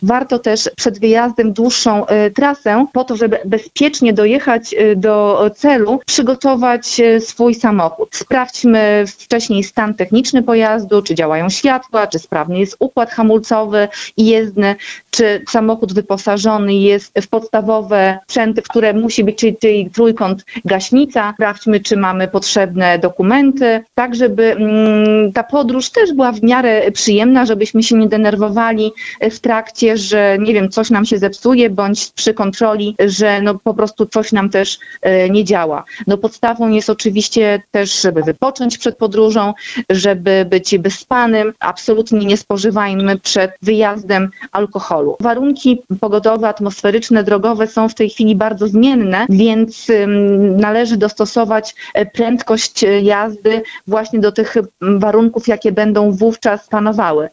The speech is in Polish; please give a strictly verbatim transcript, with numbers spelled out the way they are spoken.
warto też przed wyjazdem dłuższą y, trasę, po to, żeby bezpiecznie dojechać y, do celu, przygotować y, swój samochód. Sprawdźmy wcześniej stan techniczny pojazdu, czy działają światła, czy sprawny jest układ hamulcowy i jezdny, czy samochód wyposażony jest w podstawowe sprzęty, które musi być, czyli, czyli trójkąt gaśnica. Sprawdźmy, czy mamy potrzebne dokumenty, tak żeby mm, ta podróż też była w miarę przyjemna, żebyśmy się nie denerwowali w trakcie, że nie wiem, coś nam się zepsuje, bądź przy kontroli, że no po prostu coś nam też e, nie działa. No podstawą jest oczywiście też, żeby wypocząć przed podróżą, żeby być wyspanym. Absolutnie nie spożywajmy przed wyjazdem alkoholu. Warunki pogodowe, atmosferyczne, drogowe są w tej chwili bardzo zmienne, więc ym, należy dostosować prędkość jazdy właśnie do tych warunków, jakie będą wówczas panowały.